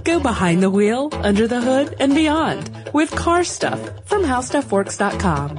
Go behind the wheel, under the hood, and beyond with car stuff from HowStuffWorks.com.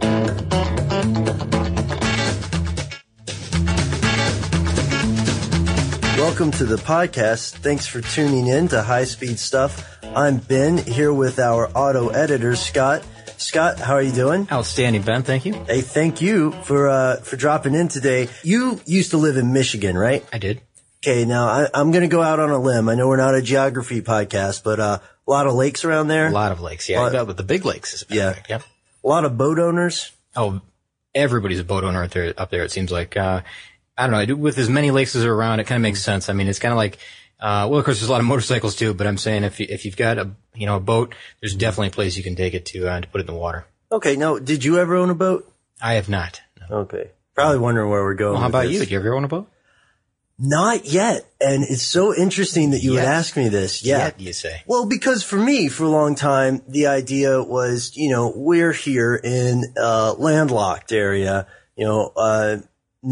Welcome to the podcast. Thanks for tuning in to High Speed Stuff. I'm Ben, here with our auto editor, Scott. Scott, how are you doing? Outstanding, Ben. Thank you. Hey, thank you for dropping in today. You used to live in Michigan, right? I did. Okay, now I'm going to go out on a limb. I know we're not a geography podcast, but a lot of lakes around there. A lot of lakes, yeah. But the big lakes is yeah. A lot of boat owners. Oh, everybody's a boat owner up there. It seems like. I don't know. With as many lakes as are around, it kind of makes sense. I mean, it's kind of like. Well, of course, there's a lot of motorcycles too, but I'm saying if you've got a boat, there's definitely a place you can take it to put it in the water. Okay. Now, did you ever own a boat? I have not. No. Okay. Probably wondering where we're going. Well, how about this. you? Did you ever own a boat? Not yet. And it's so interesting that you would ask me this. Yeah. Yet, you say. Well, because for me, for a long time, the idea was, we're here in a landlocked area, no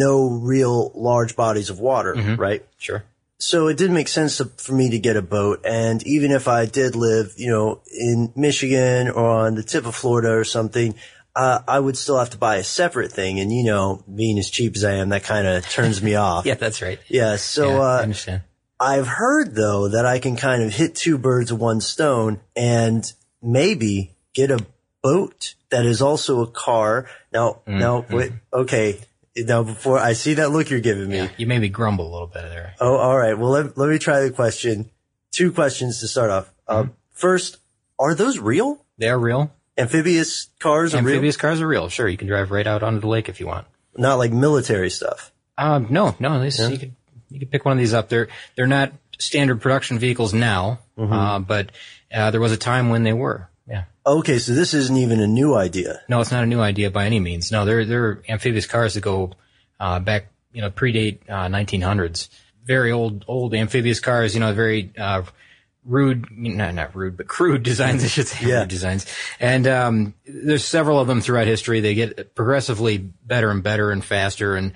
real large bodies of water, right? Sure. So it did make sense for me to get a boat. And even if I did live, in Michigan or on the tip of Florida or something, I would still have to buy a separate thing. And, being as cheap as I am, that kind of turns me off. Yeah, that's right. Yeah. So, I understand. I've heard though that I can kind of hit two birds with one stone and maybe get a boat that is also a car. Wait, okay. Now, before I see that look you're giving me. Yeah, you made me grumble a little bit there. Oh, all right. Well, let me try the question. Two questions to start off. First, are those real? They are real. Amphibious cars are real? Amphibious cars are real. Sure. You can drive right out onto the lake if you want. Not like military stuff. No. You could pick one of these up. They're not standard production vehicles now, but there was a time when they were. Yeah. Okay, so this isn't even a new idea. No, it's not a new idea by any means. No, they're amphibious cars that go back, predate 1900s. Very old amphibious cars. Very rude, not rude, but crude designs, I should say. Yeah. Rude designs. And there's several of them throughout history. They get progressively better and better and faster and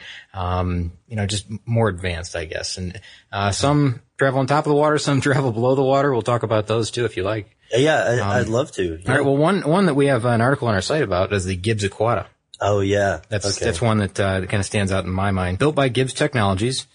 just more advanced, I guess. And some travel on top of the water, some travel below the water. We'll talk about those too if you like. Yeah, I'd love to. Yeah. All right. Well, one that we have an article on our site about is the Gibbs Aquata. Oh yeah. That's one that kind of stands out in my mind. Built by Gibbs Technologies.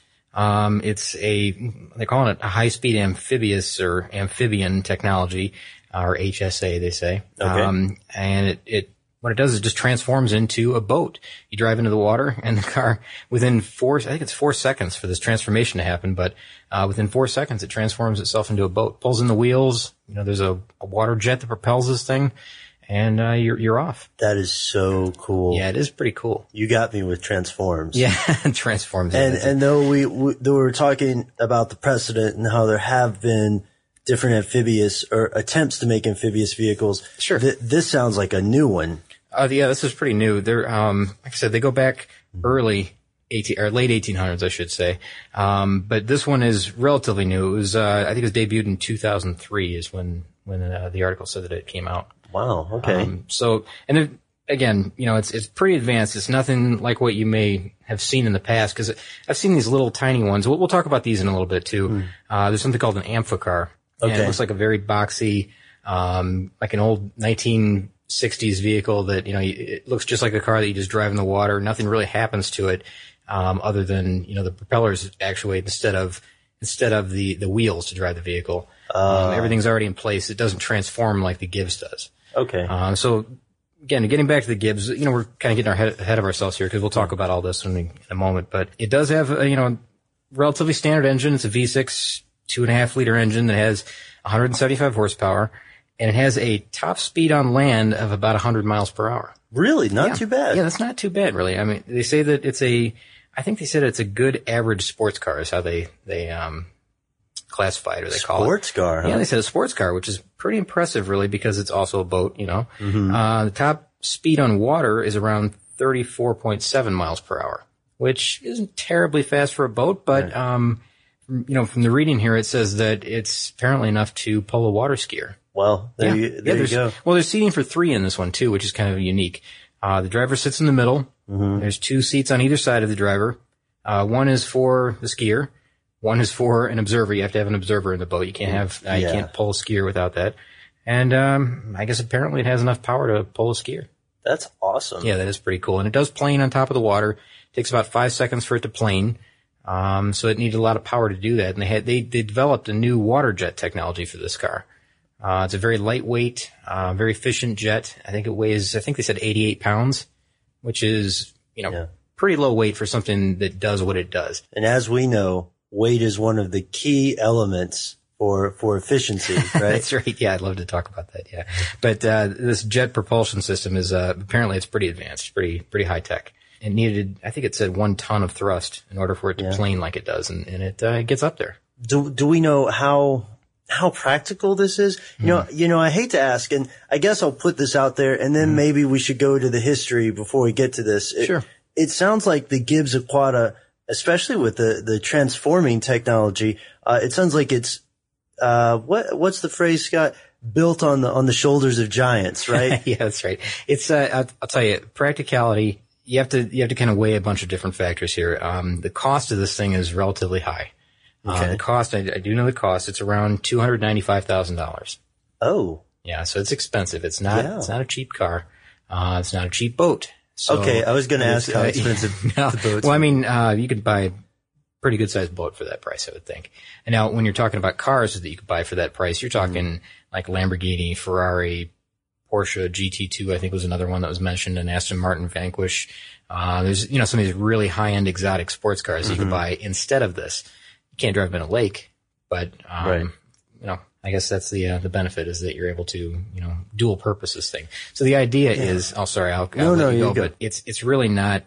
They're calling it a high-speed amphibious or amphibian technology, or HSA, they say. Okay. And what it does is it just transforms into a boat. You drive into the water and the car within I think it's 4 seconds for this transformation to happen, but, within 4 seconds it transforms itself into a boat. Pulls in the wheels. There's a water jet that propels this thing. And you're off. That is so cool. Yeah, it is pretty cool. You got me with transforms. Yeah, transforms. And though we were talking about the precedent and how there have been different amphibious or attempts to make amphibious vehicles. Sure. This sounds like a new one. Yeah, this is pretty new. They're like I said, they go back late 1800s, I should say. But this one is relatively new. It was I think it was debuted in 2003 is when the article said that it came out. Wow. Okay. And again, it's pretty advanced. It's nothing like what you may have seen in the past because I've seen these little tiny ones. We'll talk about these in a little bit too. There's something called an amphicar. Okay. And it looks like a very boxy, like an old 1960s vehicle that, it looks just like a car that you just drive in the water. Nothing really happens to it, other than, the propellers actuate instead of the wheels to drive the vehicle. Everything's already in place. It doesn't transform like the Gibbs does. Okay. So again, getting back to the Gibbs, we're kind of getting ahead of ourselves here because we'll talk about all this in a moment, but it does have a, relatively standard engine. It's a V6 2.5 liter engine that has 175 horsepower and it has a top speed on land of about 100 miles per hour. Really? Not too bad. Yeah, that's not too bad really. I mean, they say that I think they said it's a good average sports car is how they classified, or they call it. Sports car, huh? Yeah, they said a sports car, which is pretty impressive, really, because it's also a boat, The top speed on water is around 34.7 miles per hour, which isn't terribly fast for a boat, but, from the reading here, it says that it's apparently enough to pull a water skier. Well, there you go. Well, there's seating for 3 in this one, too, which is kind of unique. The driver sits in the middle. There's 2 seats on either side of the driver. One is for the skier. One is for an observer. You have to have an observer in the boat. You can't have, you can't pull a skier without that. And, I guess apparently it has enough power to pull a skier. That's awesome. Yeah, that is pretty cool. And it does plane on top of the water. It takes about 5 seconds for it to plane. So it needed a lot of power to do that. And they developed a new water jet technology for this car. It's a very lightweight, very efficient jet. I think they said 88 pounds, which is, pretty low weight for something that does what it does. And as we know, weight is one of the key elements for efficiency, right? That's right. Yeah, I'd love to talk about that. Yeah. But, this jet propulsion system is, apparently it's pretty advanced, pretty high tech. It needed, I think it said 1 ton of thrust in order for it to plane like it does. And it gets up there. Do we know how practical this is? You know, I hate to ask, and I guess I'll put this out there, and then maybe we should go to the history before we get to this. Sure. It sounds like the Gibbs Aquata, especially with the transforming technology, it sounds like it's, what's the phrase, Scott? Built on the shoulders of giants, right? Yeah, that's right. It's, I'll tell you, practicality, you have to kind of weigh a bunch of different factors here. The cost of this thing is relatively high. Okay. The cost, I do know the cost. It's around $295,000. Oh. Yeah, so it's expensive. It's not a cheap car. It's not a cheap boat. So, okay, I was going to ask how expensive the boats well, I mean, you could buy a pretty good sized boat for that price, I would think. And now when you're talking about cars that you could buy for that price, you're talking like Lamborghini, Ferrari, Porsche GT2, I think was another one that was mentioned, and Aston Martin Vanquish. There's, some of these really high end exotic sports cars that you could buy instead of this. You can't drive them in a lake, but, I guess that's the benefit is that you're able to, dual purpose this thing. So the idea is, I'll let you go, but it's really not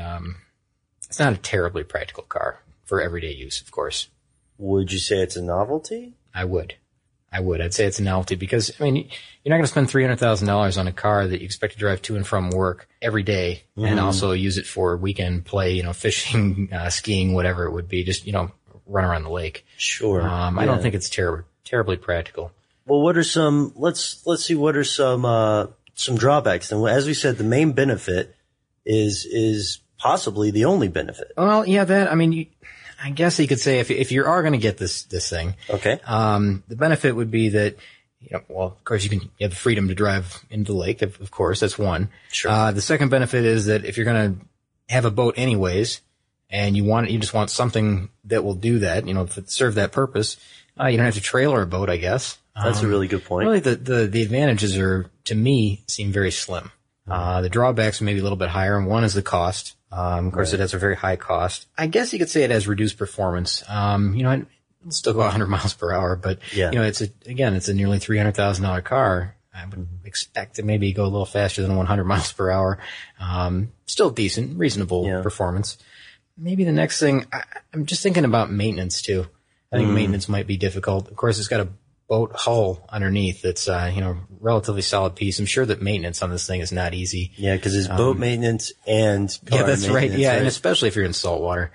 it's not a terribly practical car for everyday use, of course. Would you say it's a novelty? I would. I'd say it's a novelty because, you're not going to spend $300,000 on a car that you expect to drive to and from work every day and also use it for weekend play, fishing, skiing, whatever it would be, just, run around the lake. Sure. I don't think it's terribly practical. Well, what are some, let's see, what are some drawbacks? And as we said, the main benefit is possibly the only benefit. Well, yeah, I guess you could say if you are going to get this thing. Okay. The benefit would be that, of course you have the freedom to drive into the lake, of course, that's one. Sure. The second benefit is that if you're going to have a boat anyways, and you just want something that will do that, serve that purpose, you don't have to trailer a boat, I guess. That's a really good point. Really, the advantages to me, seem very slim. The drawbacks are maybe a little bit higher, and one is the cost. Of course, it has a very high cost. I guess you could say it has reduced performance. It'll still go 100 miles per hour, but, it's a nearly $300,000 car. I would expect to maybe go a little faster than 100 miles per hour. Still decent, reasonable performance. Maybe the next thing, I'm just thinking about maintenance too. I think maintenance might be difficult. Of course, it's got a boat hull underneath that's, relatively solid piece. I'm sure that maintenance on this thing is not easy. Yeah, because it's boat maintenance and car that's right. Yeah, right? And especially if you're in saltwater.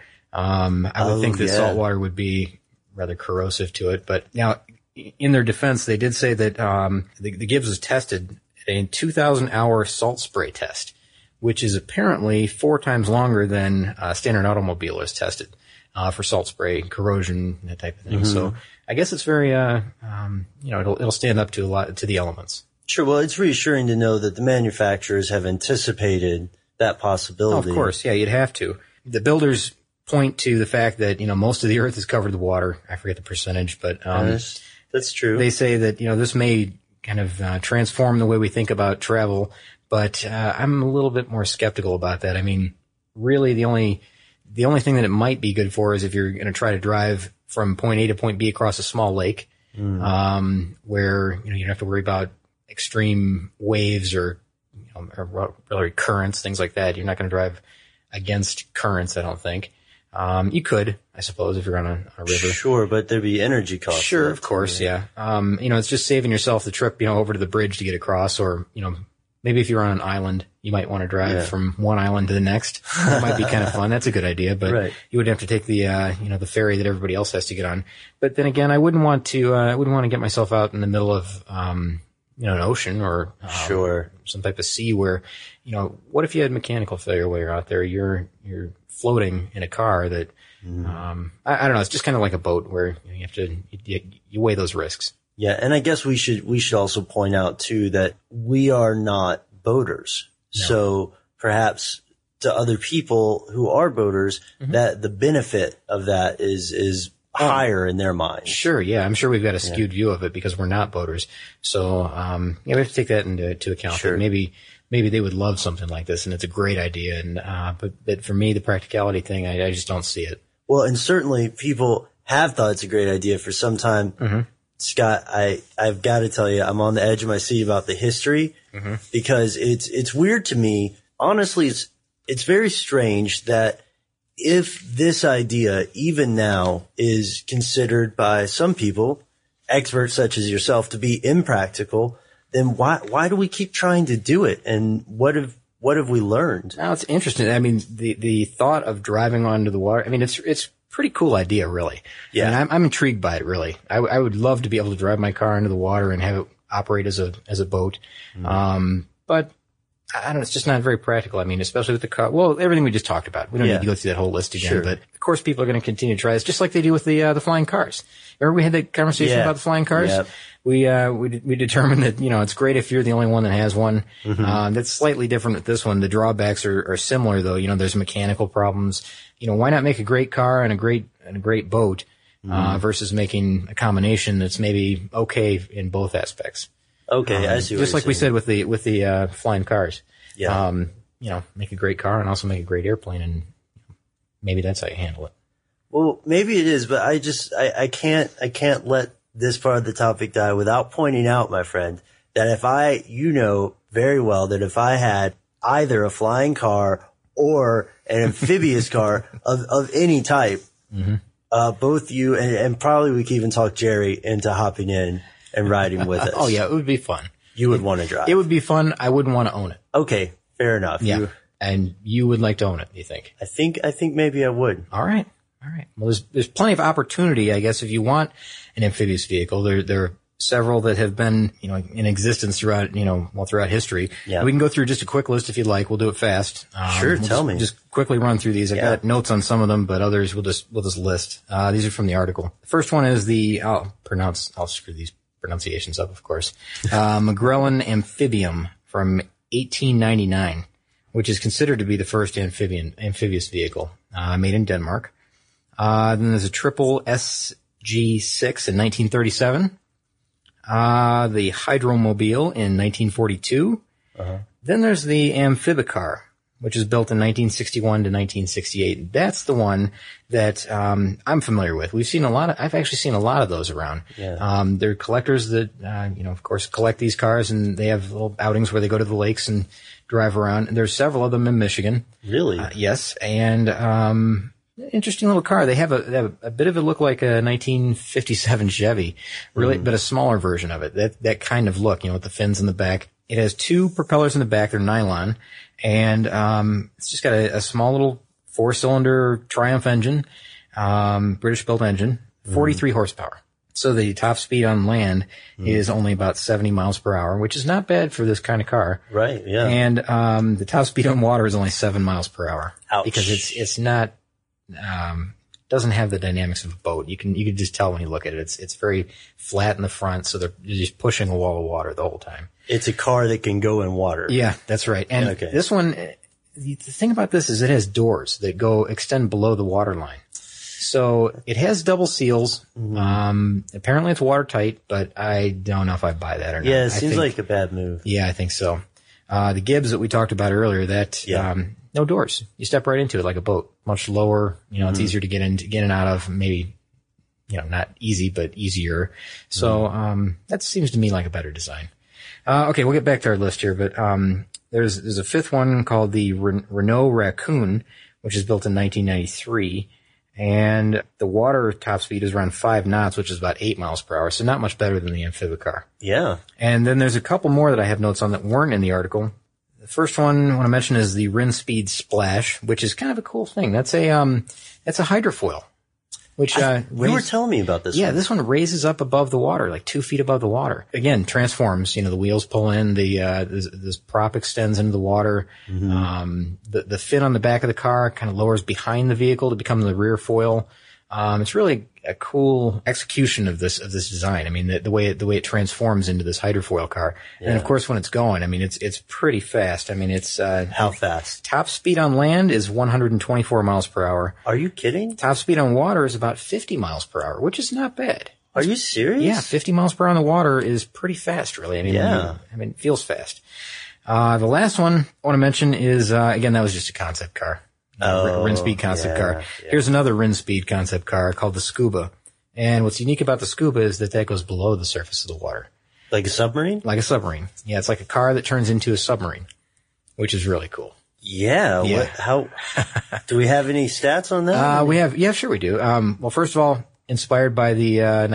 I would think that saltwater would be rather corrosive to it. But now, in their defense, they did say that the Gibbs was tested at a 2,000-hour salt spray test, which is apparently 4 times longer than a standard automobile is tested for salt spray, corrosion, that type of thing. So I guess it's very, it'll stand up to the elements. Sure. Well, it's reassuring to know that the manufacturers have anticipated that possibility. Oh, of course. Yeah, you'd have to. The builders point to the fact that, most of the earth is covered with water. I forget the percentage, but, that's true. They say that, this may kind of, transform the way we think about travel, but, I'm a little bit more skeptical about that. Really the only thing that it might be good for is if you're going to try to drive from point A to point B across a small lake, where, you don't have to worry about extreme waves or really currents, things like that. You're not going to drive against currents, I don't think. You could, I suppose, if you're on a river. Sure, but there'd be energy costs. Sure, of course, yeah. It's just saving yourself the trip, over to the bridge to get across, or, maybe if you're on an island, you might want to drive from one island to the next. That might be kind of fun. That's a good idea, but you would have to take the, the ferry that everybody else has to get on. But then again, I wouldn't want to get myself out in the middle of, an ocean or Sure. some type of sea where, what if you had mechanical failure while you're out there? You're floating in a car that, I don't know. It's just kind of like a boat where you have to, you weigh those risks. Yeah. And I guess we should also point out too that we are not boaters. No. So perhaps to other people who are boaters, that the benefit of that is higher in their minds. Sure, yeah. I'm sure we've got a skewed view of it because we're not boaters. So, we have to take that into account. Sure. Maybe they would love something like this and it's a great idea. And, but for me, the practicality thing, I just don't see it. Well, and certainly people have thought it's a great idea for some time. Scott, I've got to tell you, I'm on the edge of my seat about the history because it's weird to me. Honestly, it's very strange that if this idea, even now, is considered by some people, experts such as yourself, to be impractical, then why do we keep trying to do it? And what have we learned? Now, it's interesting. I mean, the thought of driving onto the water, I mean, it's a pretty cool idea, really. Yeah. And I'm intrigued by it, really. I would love to be able to drive my car into the water and have it operate as a boat. But I don't know, it's just not very practical. I mean, especially with the car. Well, everything we just talked about. We don't need to go through that whole list again. Sure. But of course, people are going to continue to try this, just like they do with the flying cars. Remember we had that conversation about the flying cars? Yep. We determined that, it's great if you're the only one that has one. That's slightly different with this one. The drawbacks are similar though. There's mechanical problems. Why not make a great car and a great boat, versus making a combination that's maybe okay in both aspects. Okay, I see what just like we said with the flying cars. Yeah. Make a great car and also make a great airplane, and maybe that's how you handle it. Well, maybe it is, but I can't let this part of the topic die without pointing out, my friend, that you know very well that if I had either a flying car or an amphibious car of any type, both you and probably we could even talk Jerry into hopping in and riding with us. Oh yeah, it would be fun. You would want to drive. It would be fun. I wouldn't want to own it. Okay, fair enough. Yeah. And you would like to own it, you think? I think maybe I would. All right. Well, there's plenty of opportunity, I guess, if you want an amphibious vehicle. There are several that have been, in existence throughout history. Yeah. We can go through just a quick list if you'd like. We'll do it fast. Sure, tell me. Just quickly run through these. I got notes on some of them, but others we'll just list. These are from the article. The first one is I'll screw these pronunciations up, of course. Magellan Amphibium from 1899, which is considered to be the first amphibious vehicle, made in Denmark. Then there's a triple SG6 in 1937. The Hydromobile in 1942. Then there's the Amphibicar, which is built in 1961 to 1968. That's the one that I'm familiar with. I've actually seen a lot of those around. Yeah. They're collectors that, of course, collect these cars, and they have little outings where they go to the lakes and drive around. And there's several of them in Michigan. Really? Yes. And interesting little car. They have a bit of it look like a 1957 Chevy, really, but a smaller version of it. That kind of look, with the fins in the back. It has two propellers in the back. They're nylon, and it's just got a small little 4-cylinder Triumph engine, British-built engine, 43 horsepower. So the top speed on land is only about 70 miles per hour, which is not bad for this kind of car. Right. Yeah. And the top speed on water is only 7 miles per hour. Ouch. Because it's not. Doesn't have the dynamics of a boat. You can just tell when you look at it. It's very flat in the front, so you're just pushing a wall of water the whole time. It's a car that can go in water. Yeah, that's right. And this one, the thing about this is it has doors that extend below the water line. So it has double seals. Apparently it's watertight, but I don't know if I buy that or not. Yeah, it seems like a bad move. Yeah, I think so. The Gibbs that we talked about earlier, no doors. You step right into it like a boat. Much lower, it's easier to get in and out of, maybe, not easy, but easier. So, that seems to me like a better design. Okay, we'll get back to our list here, but, there's a fifth one called the Renault Raccoon, which is built in 1993. And the water top speed is around 5 knots, which is about 8 miles per hour. So not much better than the Amphibicar. Yeah. And then there's a couple more that I have notes on that weren't in the article. The first one I want to mention is the Rinspeed Splash, which is kind of a cool thing. That's a hydrofoil. which you were telling me about this. Yeah, one. this one raises up above the water, like 2 feet above the water. Again, transforms. The wheels pull in, this prop extends into the water. Mm-hmm. The fin on the back of the car kind of lowers behind the vehicle to become the rear foil. It's really a cool execution of this design. I mean, the way it transforms into this hydrofoil car. Yeah. And of course, when it's going, I mean, it's pretty fast. I mean, it's, how fast? Top speed on land is 124 miles per hour. Are you kidding? Top speed on water is about 50 miles per hour, which is not bad. Are you serious? Yeah, 50 miles per hour on the water is pretty fast, really. I mean, it feels fast. The last one I want to mention is, again, that was just a concept car. Rinspeed concept car. Yeah. Here's another Rinspeed concept car called the Scuba. And what's unique about the Scuba is that goes below the surface of the water. Like a submarine? Like a submarine. Yeah, it's like a car that turns into a submarine, which is really cool. Yeah. How, do we have any stats on that? Sure we do. Well, first of all, inspired by the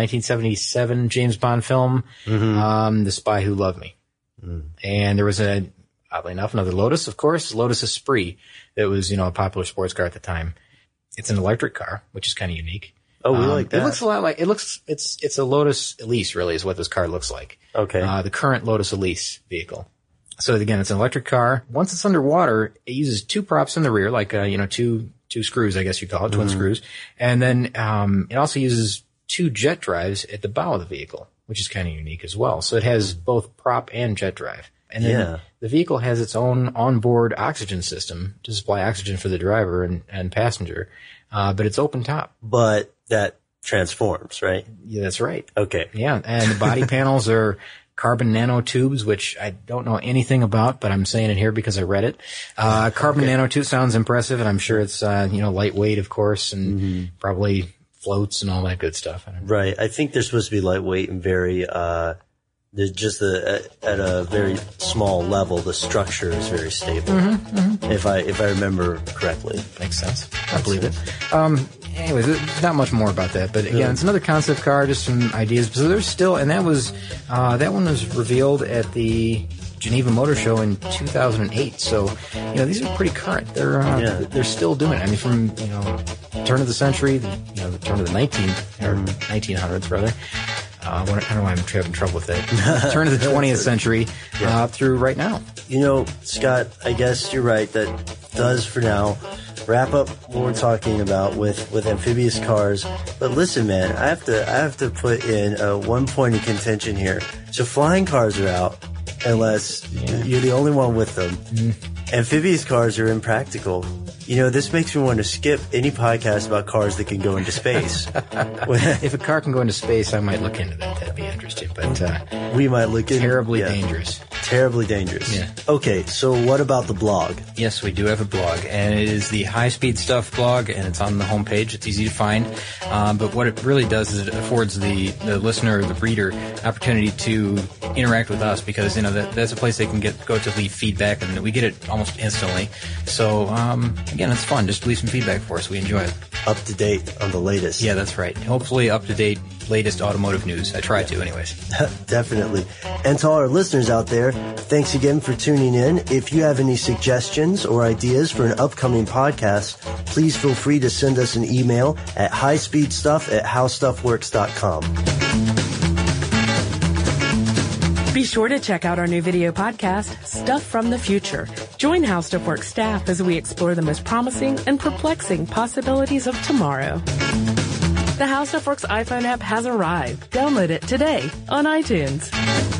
1977 James Bond film, The Spy Who Loved Me. Mm. And there was oddly enough, another Lotus, of course, Lotus Esprit. That was, a popular sports car at the time. It's an electric car, which is kind of unique. Oh, we like that. It looks a lot like, it's a Lotus Elise, really, is what this car looks like. Okay. The current Lotus Elise vehicle. So again, it's an electric car. Once it's underwater, it uses 2 props in the rear, like, two screws, I guess you call it, twin screws. And then, it also uses 2 jet drives at the bow of the vehicle, which is kind of unique as well. So it has both prop and jet drive. And then the vehicle has its own onboard oxygen system to supply oxygen for the driver and passenger. But it's open top. But that transforms, right? Yeah, that's right. Okay. Yeah. And the body panels are carbon nanotubes, which I don't know anything about, but I'm saying it here because I read it. Carbon nanotube sounds impressive, and I'm sure it's, lightweight, of course, and probably floats and all that good stuff. Right. I think they're supposed to be lightweight and very, at a very small level, the structure is very stable. If I remember correctly. Makes sense. I believe it. Anyways, there's not much more about that, but again, it's another concept car, just some ideas. So there's still, and that one was revealed at the Geneva Motor Show in 2008. So, these are pretty current. They're still doing it. I mean, from, turn of the century, the turn of the 1900s rather. I don't know why I'm having trouble with it. Turn of the 20th century through right now. Scott, I guess you're right. That does, for now, wrap up what we're talking about with amphibious cars. But listen, man, I have to put in one point of contention here. So flying cars are out unless you're the only one with them. Amphibious cars are impractical. This makes me want to skip any podcast about cars that can go into space. If a car can go into space, I might look into that. That'd be interesting. But we might look into terribly dangerous. Terribly dangerous. Yeah. Okay, so what about the blog? Yes, we do have a blog, and it is the High Speed Stuff blog, and it's on the homepage. It's easy to find. But what it really does is it affords the listener or the reader an opportunity to interact with us, because that's a place they can go to leave feedback, and we get it almost instantly. So again, it's fun. Just leave some feedback for us. We enjoy it. Up to date on the latest. Yeah, that's right. Hopefully up to date, latest automotive news. I try to, anyways. Definitely. And to all our listeners out there, thanks again for tuning in. If you have any suggestions or ideas for an upcoming podcast, please feel free to send us an email at highspeedstuff@howstuffworks.com. Be sure to check out our new video podcast, Stuff from the Future. Join How Stuff Works staff as we explore the most promising and perplexing possibilities of tomorrow. The How Stuff Works iPhone app has arrived. Download it today on iTunes.